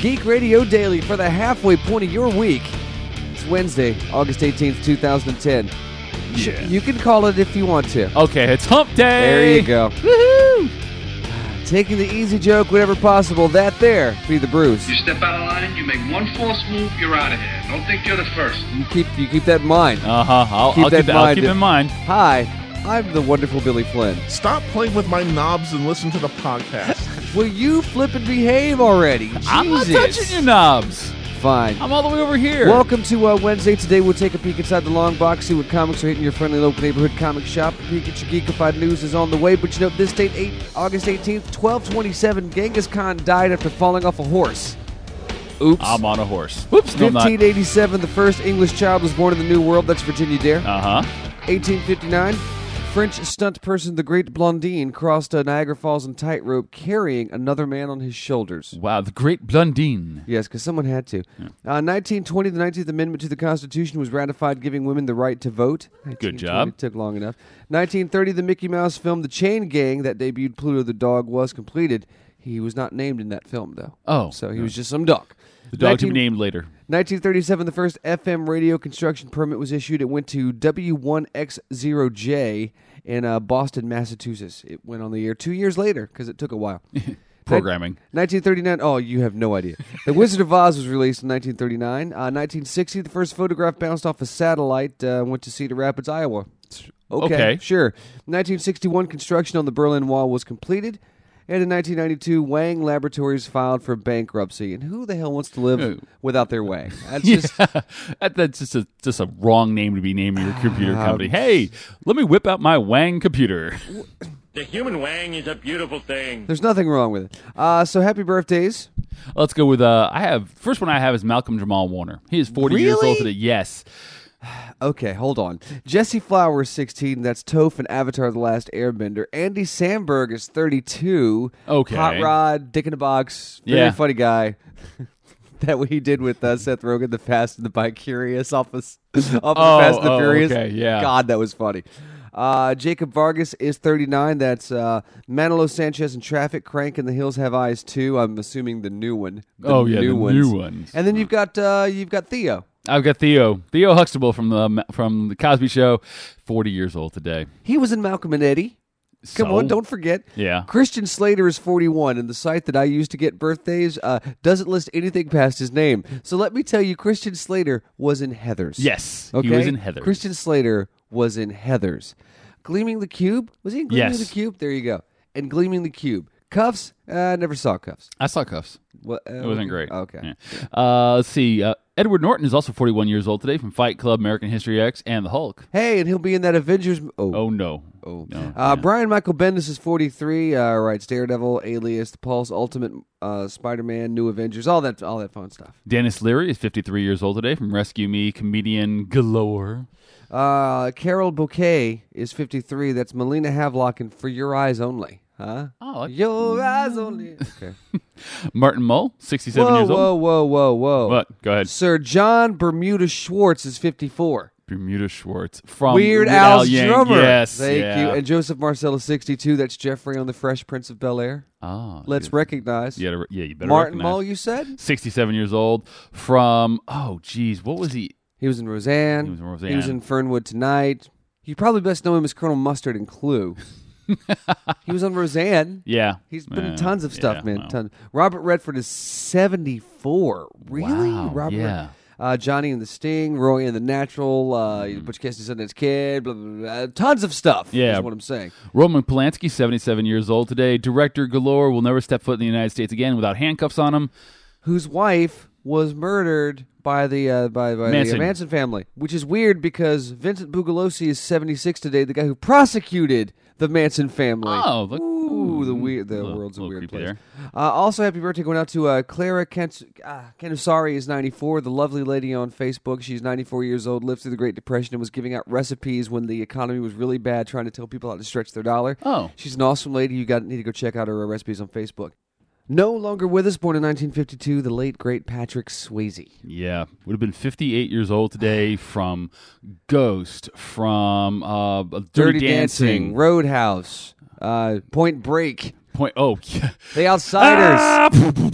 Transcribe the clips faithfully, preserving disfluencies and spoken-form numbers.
Geek Radio Daily for the halfway point of your week. It's Wednesday, August eighteenth, twenty ten. Yeah. You can call it if you want to. Okay, it's hump day. There you go. Woohoo! Taking the easy joke whenever possible. That there be the Bruce. You step out of line, you make one false move, you're out of here. Don't think you're the first. You keep you keep that in mind. Uh-huh. I'll Keep I'll that keep, that, in I'll mind. keep it in mind. Hi, I'm the wonderful Billy Flynn. Stop playing with my knobs and listen to the podcast. Will you flip and behave already? I'm not Jesus. touching your knobs. Fine. I'm all the way over here. Welcome to uh, Wednesday. Today we'll take a peek inside the long box, see what comics are hitting your friendly local neighborhood comic shop. A peek at your geekified news is on the way, but you know, this date, eight, August eighteenth, twelve twenty-seven, Genghis Khan died after falling off a horse. Oops. I'm on a horse. Whoops, no, I'm not. fifteen eighty-seven, the first English child was born in the New World. That's Virginia Dare. Uh-huh. eighteen fifty-nine, French stunt person the Great Blondine crossed uh, Niagara Falls in tightrope carrying another man on his shoulders. Wow, the great Blondine. Yes, because someone had to. Yeah. Uh, nineteen twenty, the nineteenth Amendment to the Constitution was ratified, giving women the right to vote. Good job. Took long enough. nineteen thirty, the Mickey Mouse film The Chain Gang that debuted Pluto the Dog was completed. He was not named in that film, though. Oh. So he no. was just some dog. The dog to nineteen be named later. nineteen thirty-seven, the first F M radio construction permit was issued. It went to W one X zero J in uh, Boston, Massachusetts. It went on the air two years later because it took a while. Programming. nineteen thirty-nine. Oh, you have no idea. The Wizard of Oz was released in nineteen thirty-nine. Uh, nineteen sixty, the first photograph bounced off a satellite, uh, went to Cedar Rapids, Iowa. Okay, Okay. sure. nineteen sixty-one, construction on the Berlin Wall was completed. And in nineteen ninety-two, Wang Laboratories filed for bankruptcy. And who the hell wants to live Oh. without their Wang? That's Yeah, just that, that's just a just a wrong name to be naming your computer Um, company. Hey, let me whip out my Wang computer. The human wang is a beautiful thing. there's nothing wrong with it. Uh, so happy birthdays. Let's go with uh. I have first one I have is Malcolm Jamal Warner. He is forty years Really? old today. Yes. Okay, hold on. Jesse Flowers, sixteen. That's Toph and Avatar The Last Airbender. Andy Samberg is thirty-two. Okay. Hot Rod, Dick in a Box. Very Yeah. funny guy. That what he did with uh, Seth Rogen, The Fast and the Bi-Curious off of, off of Oh, Fast and the oh, Furious. okay, yeah. God, that was funny. Uh, Jacob Vargas is thirty-nine. That's uh, Manolo Sanchez in Traffic, Crank and the Hills Have Eyes too. I'm assuming the new one. The Oh, yeah, new the ones. new ones. And then you've got uh, you've got Theo. I've got Theo Theo Huxtable from the from the Cosby Show. Forty years old today. He was in Malcolm and Eddie. Come So? on, don't forget. Yeah. Christian Slater is forty-one, and the site that I use to get birthdays uh, doesn't list anything past his name. So let me tell you, Christian Slater was in Heathers. Yes, Okay? he was in Heathers. Christian Slater was in Heathers. Gleaming the Cube? Was he in Gleaming Yes. the Cube? There you go. And Gleaming the Cube. Cuffs? I uh, never saw Cuffs. I saw Cuffs. What, uh, It wasn't great. Okay. Yeah. Uh, let's see. Uh, Edward Norton is also forty-one years old today from Fight Club, American History X, and The Hulk. Hey, and he'll be in that Avengers. Oh. Oh no. Oh. No. Uh, Yeah. Brian Michael Bendis is forty-three. Uh, writes Daredevil, Alias, The Pulse, Ultimate uh, Spider-Man, New Avengers, all that, all that fun stuff. Dennis Leary is fifty-three years old today from Rescue Me, comedian galore. Uh, Carol Bouquet is fifty-three. That's Melina Havelock in For Your Eyes Only. Huh? Oh, like- Your Eyes Only. Okay. Martin Mull, sixty-seven whoa, years whoa, old. whoa, whoa, whoa. What? Go ahead. Sir John Bermuda Schwartz is fifty-four. Bermuda Schwartz from Weird Al's Al drummer. Yes. Thank yeah. you. And Joseph Marcel is sixty-two. That's Jeffrey on The Fresh Prince of Bel-Air. oh, Let's yeah. recognize. Yeah, yeah, you better Martin recognize. Mull, you said? sixty-seven years old from, oh, geez, what was he? He was in Roseanne. He was in Roseanne. He was in Fernwood Tonight. You probably best know him as Colonel Mustard in Clue. He was on Roseanne. Yeah. He's been in Uh, tons of stuff, yeah, man. well. Tons. Robert Redford is seventy-four. Really? Wow, Robert yeah. Red- uh, Johnny and the Sting, Roy and the Natural, uh, Mm-hmm. Butch Cassidy and Sundance Kid, blah, blah, blah. Tons of stuff. Yeah. Is what I'm saying. Roman Polanski, seventy-seven years old today. Director galore, will never step foot in the United States again without handcuffs on him. Whose wife was murdered by the uh, by, by the uh, Manson. Manson family, which is weird because Vincent Bugliosi is seventy-six today. The guy who prosecuted the Manson family. Oh, look. Ooh, the weird, the Little- world's a little weird creepy place. there. Uh, also, happy birthday going out to uh, Clara Kent- uh, Kenusari is ninety-four. The lovely lady on Facebook. She's ninety-four years old. Lived through the Great Depression and was giving out recipes when the economy was really bad, trying to tell people how to stretch their dollar. Oh. She's an awesome lady. You got need to go check out her uh, recipes on Facebook. No longer with us, born in nineteen fifty-two, the late, great Patrick Swayze. Yeah, would have been fifty-eight years old today from Ghost, from uh, Dirty, Dirty Dancing. Dancing, Roadhouse, uh, Point Break, Point. Oh, yeah. The Outsiders. Ah!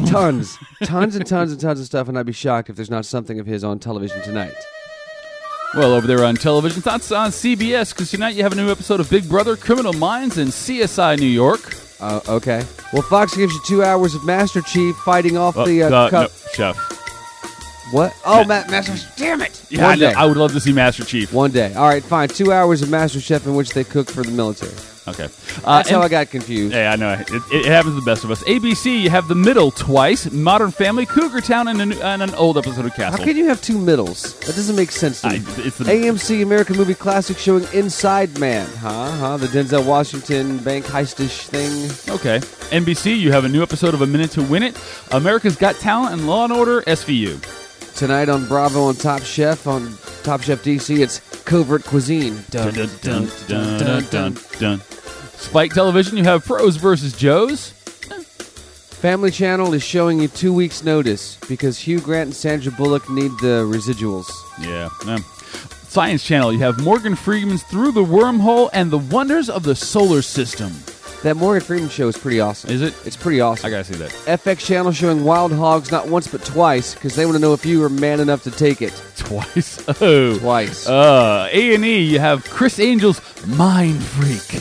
Tons. Tons and tons and tons of stuff, and I'd be shocked if there's not something of his on television tonight. Well, over there on television, that's on C B S, because tonight you have a new episode of Big Brother, Criminal Minds, and C S I New York. Uh, okay. Well, Fox gives you two hours of Master Chief fighting off Uh, the uh, uh, cup. no, Chef. What? Oh, Ma- Master Damn it! Yeah, I, One day. I would love to see Master Chief. One day. All right, fine. Two hours of Master Chef in which they cook for the military. Okay. Uh, That's how and- I got confused. Yeah, I know. It, it, it happens to the best of us. A B C, you have The Middle twice, Modern Family, Cougar Town, and, a new, and an old episode of Castle. How can you have two middles? That doesn't make sense to me. I- it's the- A M C American Movie Classic showing Inside Man. Huh? Huh? The Denzel Washington bank heistish thing. Okay. N B C, you have a new episode of A Minute to Win It, America's Got Talent, and Law and Order S V U. Tonight on Bravo on Top Chef, on Top Chef D C, it's Covert Cuisine. Dun, Dun, dun, dun, dun, dun, dun. Spike Television, you have Pros versus Joes. Family Channel is showing you two weeks' notice because Hugh Grant and Sandra Bullock need the residuals. Yeah. yeah. Science Channel, you have Morgan Freeman's Through the Wormhole and the Wonders of the Solar System. That Morgan Freeman show is pretty awesome. Is it? It's pretty awesome. I gotta see that. F X Channel showing Wild Hogs not once but twice because they want to know if you are man enough to take it. Twice. Oh. Twice. Uh, A and E, you have Chris Angel's Mind Freak.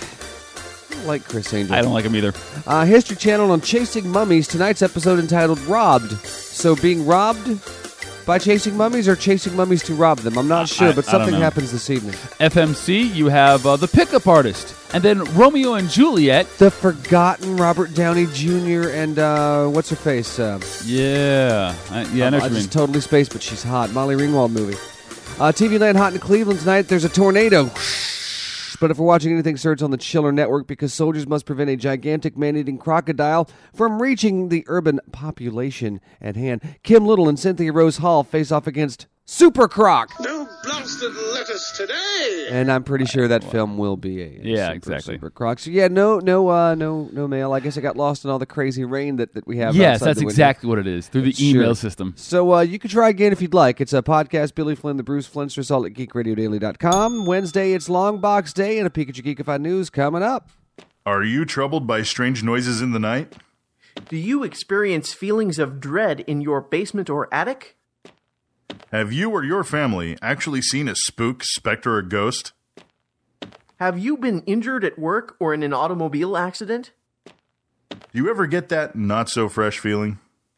I don't like Chris Angel. I don't like him either. Uh, History Channel on Chasing Mummies. Tonight's episode entitled Robbed. So being robbed by chasing mummies or chasing mummies to rob them? I'm not sure, I- but I don't something know. happens this evening. F M C, you have uh, The Pickup Artist. And then Romeo and Juliet. The forgotten Robert Downey Junior and uh, what's her face? Uh, Yeah. I, yeah, I know I what you mean. just totally spaced, but she's hot. Molly Ringwald movie. Uh, T V Land hot in Cleveland tonight. There's a tornado. But if we're watching anything, sir, it's on the Chiller Network because soldiers must prevent a gigantic man-eating crocodile from reaching the urban population at hand. Kim Little and Cynthia Rose Hall face off against Super Croc. No blasted lettuce today. And I'm pretty sure that film will be a, a Yeah, super, exactly. Super Croc. So yeah, no, no, uh, no, no mail. I guess I got lost in all the crazy rain that, that we have. Yes, outside that's the window. exactly what it is, through the Sure. email system. So uh, you can try again if you'd like. It's a podcast, Billy Flynn, the Bruce Flintsters, all at geek radio daily dot com. Wednesday, it's Long Box Day, and a peek at your Geekified news coming up. Are you troubled by strange noises in the night? Do you experience feelings of dread in your basement or attic? Have you or your family actually seen a spook, specter, or ghost? Have you been injured at work or in an automobile accident? Do you ever get that not-so-fresh feeling?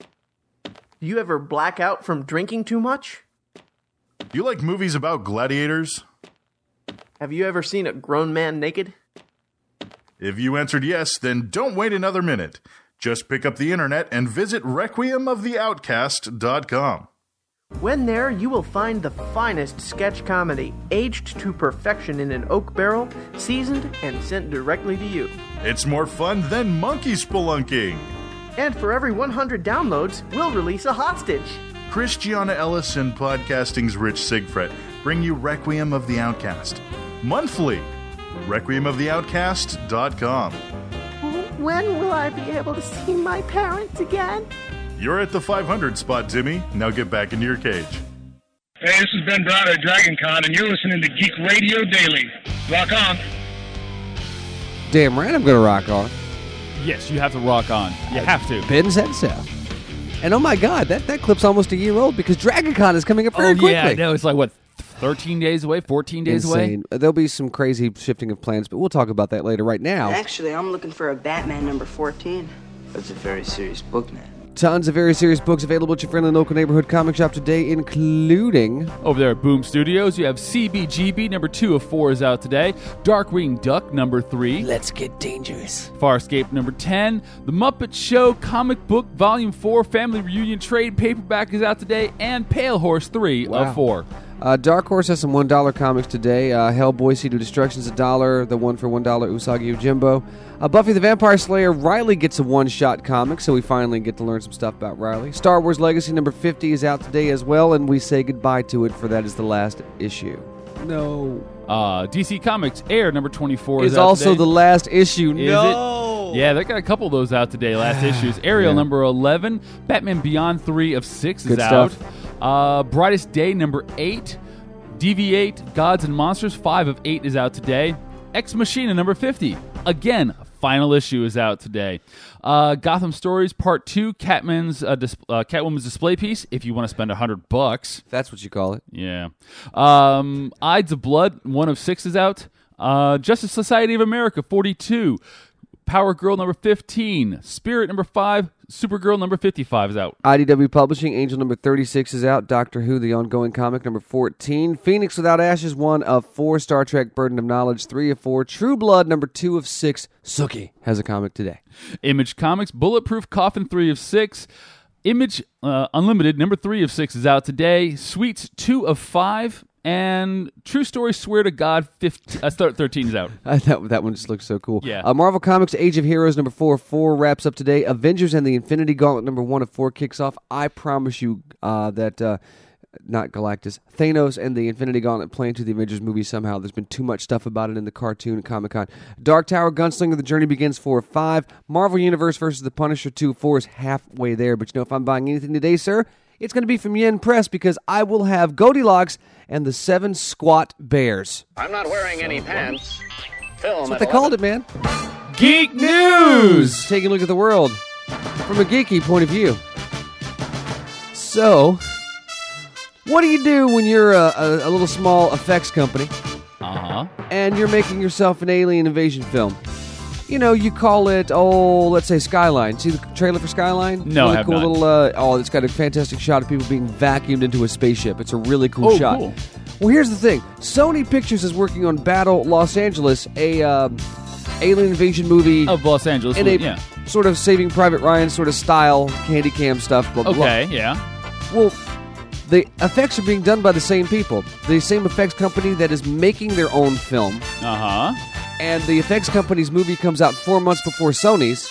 Do you ever black out from drinking too much? Do you like movies about gladiators? Have you ever seen a grown man naked? If you answered yes, then don't wait another minute. Just pick up the internet and visit requiem of the outcast dot com. When there, you will find the finest sketch comedy, aged to perfection in an oak barrel, seasoned and sent directly to you. It's more fun than monkey spelunking. And for every one hundred downloads, we'll release a hostage. Christiana Ellis and podcasting's Rich Sigfred bring you Requiem of the Outcast. Monthly. requiem of the outcast dot com. When will I be able to see my parents again? You're at the five hundred spot, Timmy. Now get back into your cage. Hey, this is Ben Browder at Dragon Con, and you're listening to Geek Radio Daily. Rock on. Damn right I'm going to rock on. Yes, you have to rock on. You have to. Ben said so. And oh my God, that, that clip's almost a year old because Dragon Con is coming up very Oh, quickly. yeah, I know. It's like, what, thirteen days away, fourteen days away? Insane. There'll be some crazy shifting of plans, but we'll talk about that later. Right now, Actually, I'm looking for a Batman number fourteen. That's a very serious book, man. tons of very serious books available at your friendly local neighborhood comic shop today, including... Over there at Boom Studios, you have C B G B, number two of four is out today. Darkwing Duck, number three. Let's Get Dangerous. Farscape, number ten. The Muppet Show Comic Book, Volume four, Family Reunion Trade Paperback is out today. And Pale Horse, three Wow. of four. Uh, Dark Horse has some one dollar comics today. Uh, Hellboy, Seed of Destruction's a dollar. The one for one dollar, Usagi Yojimbo. Uh, Buffy the Vampire Slayer, Riley gets a one-shot comic, so we finally get to learn some stuff about Riley. Star Wars Legacy number fifty is out today as well, and we say goodbye to it, for that is the last issue. No. Uh, D C Comics Air, number twenty-four is It's out also today. the last issue. Is no. it? Yeah, they got a couple of those out today, last issues. Ariel, Yeah. number eleven. Batman Beyond, three of six Good is stuff. out. Uh, Brightest Day, number eight. D V eight, Gods and Monsters, five of eight is out today. Ex Machina, number fifty. Again, final issue is out today. Uh, Gotham Stories Part Two, Catman's uh, dis- uh, Catwoman's display piece. If you want to spend a hundred bucks, that's what you call it. Yeah. Um, Ides of Blood, one of six is out. Uh, Justice Society of America, forty-two. Power Girl number fifteen. Spirit number five. Supergirl number fifty-five is out. I D W Publishing, Angel number thirty-six is out. Doctor Who, the ongoing comic, number fourteen. Phoenix Without Ashes, one of four. Star Trek, Burden of Knowledge, three of four. True Blood, number two of six. Sookie has a comic today. Image Comics, Bulletproof Coffin, three of six. Image uh, Unlimited, number three of six is out today. Sweets, two of five. And True Story, Swear to God, fifteen, uh, thirteen is out. Uh, that, that one just looks so cool. Yeah. Uh, Marvel Comics, Age of Heroes, number four of four, wraps up today. Avengers and the Infinity Gauntlet, number one of four, kicks off. I promise you uh, that, uh, not Galactus, Thanos and the Infinity Gauntlet play into the Avengers movie somehow. There's been too much stuff about it in the cartoon and Comic-Con. Dark Tower, Gunslinger, The Journey Begins, four of five. Marvel Universe versus The Punisher, two of four is halfway there. But you know, if I'm buying anything today, sir, it's going to be from Yen Press because I will have Goldilocks and the Seven Squat Bears. I'm not wearing any pants. Film That's what they called it, man. Geek News! Taking a look at the world from a geeky point of view. So, what do you do when you're a, a, a little small effects company uh-huh. and you're making yourself an alien invasion film? You know, you call it, oh, let's say Skyline. See the trailer for Skyline? No, really I have cool not. Little, uh, oh, it's got a fantastic shot of people being vacuumed into a spaceship. It's a really cool Oh, shot. cool. Well, here's the thing. Sony Pictures is working on Battle Los Angeles, a um, alien invasion movie Of Los Angeles. in a yeah. sort of Saving Private Ryan sort of style, candy cam stuff, blah, blah, Okay, blah. yeah. Well, the effects are being done by the same people. The same effects company that is making their own film. Uh-huh. And the effects company's movie comes out four months before Sony's.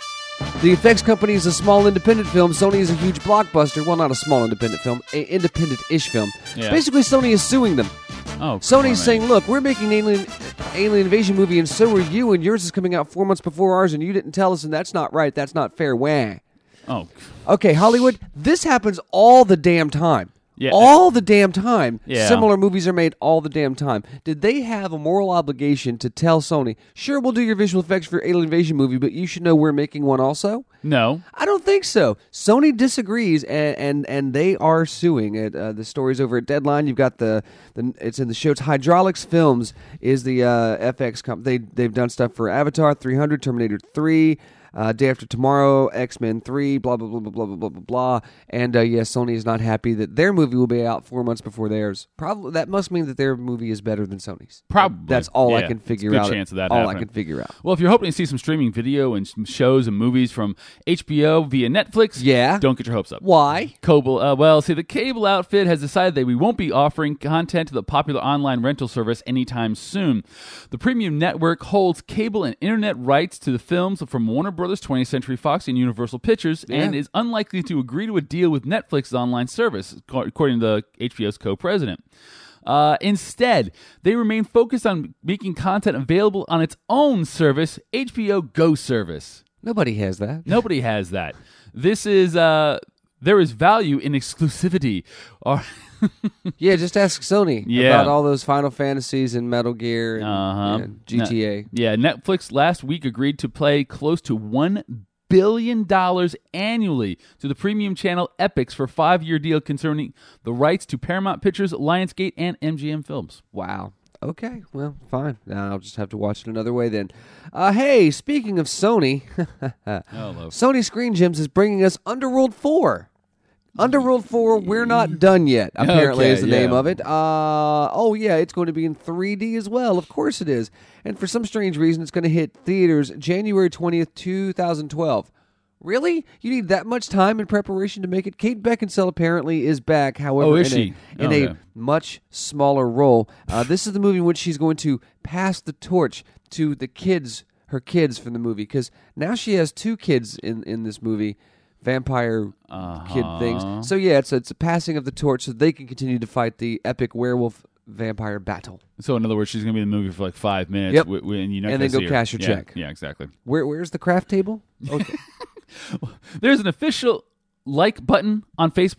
The effects company is a small independent film. Sony is a huge blockbuster. Well, not a small independent film, a independent-ish film. Yeah. Basically, Sony is suing them. Oh, Sony's saying, look, we're making an alien, alien invasion movie, and so are you, and yours is coming out four months before ours, and you didn't tell us, and that's not right. That's not fair. Wah. Oh. Okay, Hollywood, this happens all the damn time. Yeah. All the damn time. Yeah. Similar movies are made all the damn time. Did they have a moral obligation to tell Sony, sure, we'll do your visual effects for your Alien Invasion movie, but you should know we're making one also? No. I don't think so. Sony disagrees, and and, and they are suing. It, uh, the story's over at Deadline. You've got the, the it's in the show. It's Hydraulics Films is the uh, F X company. They, they've done stuff for Avatar, three hundred, Terminator three, Uh, Day After Tomorrow, X-Men three, blah, blah, blah, blah, blah, blah, blah, blah, blah. And, uh, yes, Sony is not happy that their movie will be out four months before theirs. Probably that must mean that their movie is better than Sony's. Probably. That's all I Yeah. can figure It's a good out. chance of that all happening. I can figure out. Well, if you're hoping to see some streaming video and some shows and movies from H B O via Netflix, Yeah. don't get your hopes up. Why? Cable, uh, well, see, the cable outfit has decided that we won't be offering content to the popular online rental service anytime soon. The premium network holds cable and internet rights to the films from Warner Brothers, twentieth Century Fox, and Universal Pictures, Yeah. and is unlikely to agree to a deal with Netflix's online service, according to the H B O's co-president. Uh, instead, they remain focused on making content available on its own service, H B O Go service. Nobody has that. Nobody has that. This is uh, there is value in exclusivity. Or Yeah, just ask Sony Yeah. about all those Final Fantasies and Metal Gear and, uh-huh. and G T A. Ne- yeah, Netflix last week agreed to pay close to one billion dollars annually to the premium channel Epix for a five-year deal concerning the rights to Paramount Pictures, Lionsgate, and M G M Films. Wow. Okay, well, fine. Now I'll just have to watch it another way then. Uh, hey, speaking of Sony, Hello. Sony Screen Gems is bringing us Underworld four. Underworld four, We're Not Done Yet, apparently Okay, is the yeah. name of it. Uh, oh, yeah, it's going to be in three D as well. Of course it is. And for some strange reason, it's going to hit theaters January twentieth, twenty twelve. Really? You need that much time in preparation to make it? Kate Beckinsale apparently is back, however, Oh, is in, she? A, in Okay. a much smaller role. Uh, this is the movie in which she's going to pass the torch to the kids, her kids from the movie, because now she has two kids in, in this movie, vampire Uh-huh. kid things. So yeah, it's a, it's a passing of the torch so they can continue to fight the epic werewolf vampire battle. So, in other words, she's going to be in the movie for like five minutes. Yep. w- w- and you're not And gonna then go see her. cash your Yeah, check. Yeah, exactly. Where where's the craft table? Okay. There's an official like button on Facebook.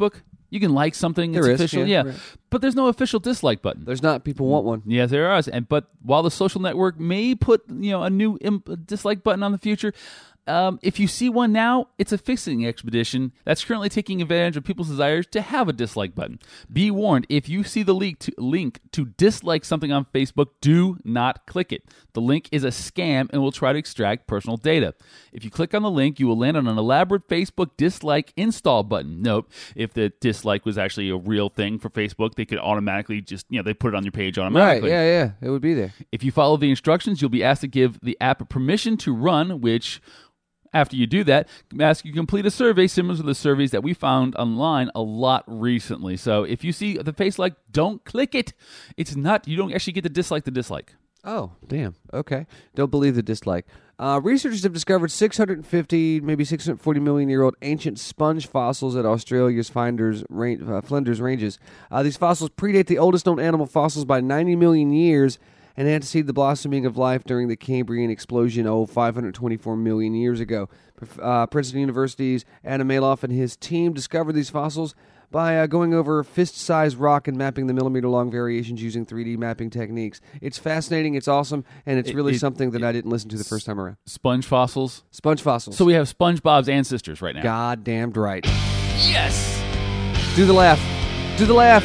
You can like something, There it's is, official, yeah, yeah. right. But there's no official dislike button. There's not. People want one. Yes, there is. And but while the social network may put you know a new imp- dislike button on the future, um, if you see one now, it's a fixing expedition that's currently taking advantage of people's desires to have a dislike button. Be warned: if you see the link to, link to dislike something on Facebook, do not click it. The link is a scam and will try to extract personal data. If you click on the link, you will land on an elaborate Facebook dislike install button. Note: if the dislike was actually a real thing for Facebook, they could automatically just, you know, they put it on your page automatically. Right, yeah, yeah. It would be there. If you follow the instructions, you'll be asked to give the app permission to run, which, after you do that, ask you to complete a survey similar to the surveys that we found online a lot recently. So if you see the face like, don't click it. It's not, you don't actually get to dislike the dislike. Oh, damn. Okay. Don't believe the dislike. Uh, researchers have discovered six hundred fifty, maybe six hundred forty million year old ancient sponge fossils at Australia's Flinders, uh, Flinders Ranges. Uh, these fossils predate the oldest known animal fossils by ninety million years and antecede the blossoming of life during the Cambrian explosion, oh, five hundred twenty-four million years ago. Uh, Princeton University's Adam Maloff and his team discovered these fossils by uh, going over fist-sized rock and mapping the millimeter-long variations using three D mapping techniques. It's fascinating, it's awesome, and it's It- really it- something that it- I didn't listen to the first time around. Sponge fossils. Sponge fossils. So we have SpongeBob's ancestors right now. Goddamned right. Yes! Do the laugh. Do the laugh.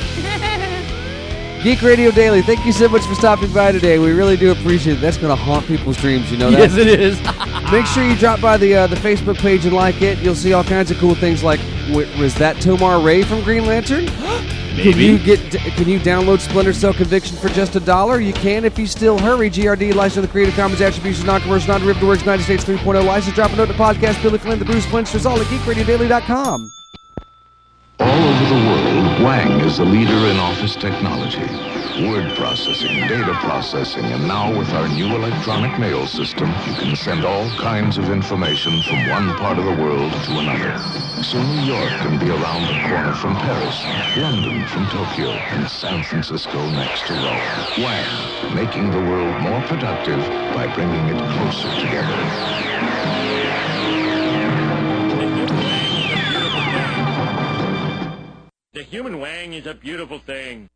Geek Radio Daily, thank you so much for stopping by today. We really do appreciate it. That's going to haunt people's dreams, you know that? Yes, it is. Make sure you drop by the uh, the Facebook page and like it. You'll see all kinds of cool things like, w- was that Tomar Ray from Green Lantern? Maybe. Can you get? Can you download Splinter Cell Conviction for just a dollar? You can if you still hurry. G R D, license of the Creative Commons Attribution, non-commercial, non-derivative works, United States three point oh license. Drop a note to podcast, Billy Flynn, the Bruce Flintsters, all at geek radio daily dot com. All over the world, Wang is the leader in office technology. Word processing, data processing, and now with our new electronic mail system, you can send all kinds of information from one part of the world to another. So New York can be around the corner from Paris, London from Tokyo, and San Francisco next to Rome. Wang, making the world more productive by bringing it closer together. The human wang is a beautiful thing.